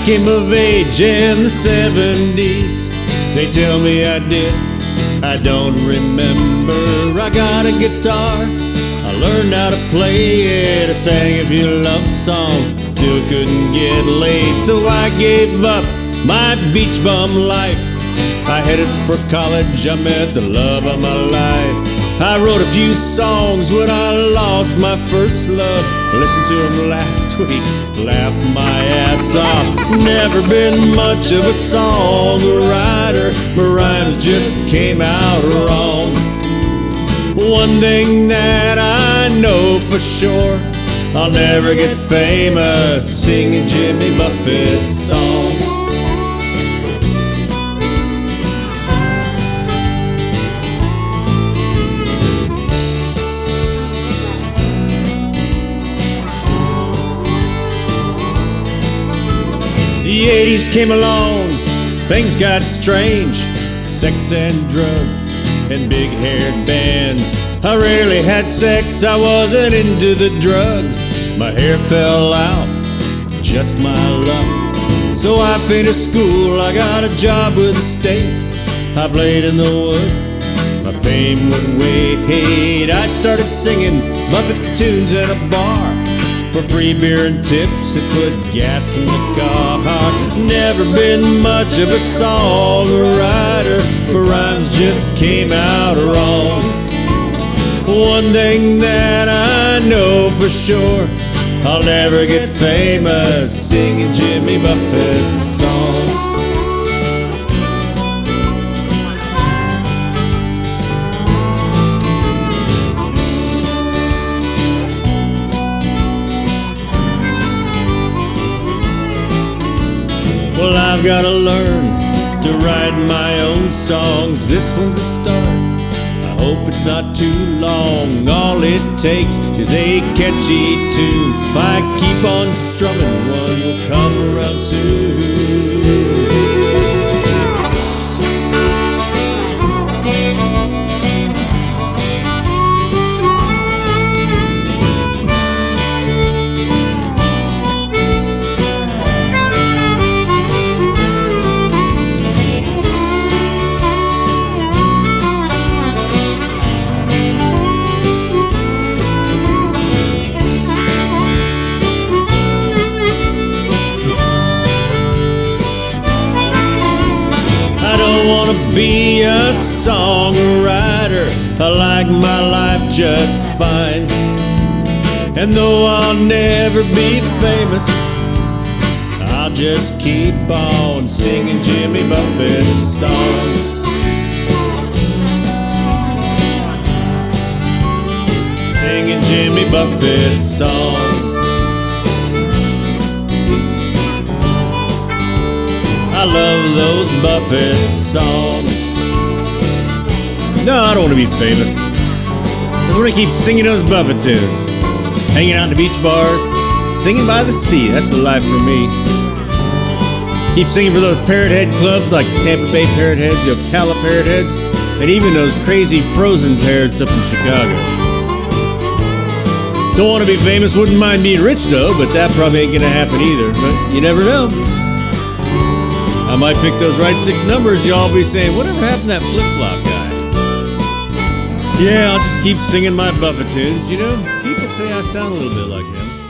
came of age in the 70s. They tell me I did, I don't remember. I got a guitar, I learned how to play it. I sang a few love songs, still couldn't get laid. So I gave up my beach bum life. I headed for college, I met the love of my life. I wrote a few songs when I lost my first love. Listened to them last week, laughed my ass off. Never been much of a songwriter, my rhymes just came out wrong. One thing that I know for sure, I'll never get famous singing Jimmy Buffett songs. The 80s came along, things got strange. Sex and drug and big-haired bands. I rarely had sex, I wasn't into the drugs. My hair fell out, just my luck. So I finished school, I got a job with the state. I played in the wood, my fame would wait. I started singing Buffett tunes at a bar. For free beer and tips, it put gas in the car. Never been much of a songwriter, but rhymes just came out wrong. One thing that I know for sure, I'll never get famous singing Jimmy Buffett songs. Well, I've gotta learn to write my own songs. This one's a start, I hope it's not too long. All it takes is a catchy tune. If I keep on strumming, one will come around soon. I don't wanna be a songwriter, I like my life just fine. And though I'll never be famous, I'll just keep on singing Jimmy Buffett songs. Singing Jimmy Buffett songs. I love those Buffett songs. No, I don't want to be famous. I want to keep singing those Buffett tunes. Hanging out in the beach bars, singing by the sea. That's the life for me. Keep singing for those parrot head clubs like Tampa Bay Parrot Heads, the Ocala Parrot Heads, and even those crazy frozen parrots up in Chicago. Don't want to be famous, wouldn't mind being rich though, but that probably ain't gonna happen either. But you never know. I might pick those right 6 numbers, y'all be saying, whatever happened to that flip-flop guy? Yeah, I'll just keep singing my Buffett tunes, you know? People say I sound a little bit like him.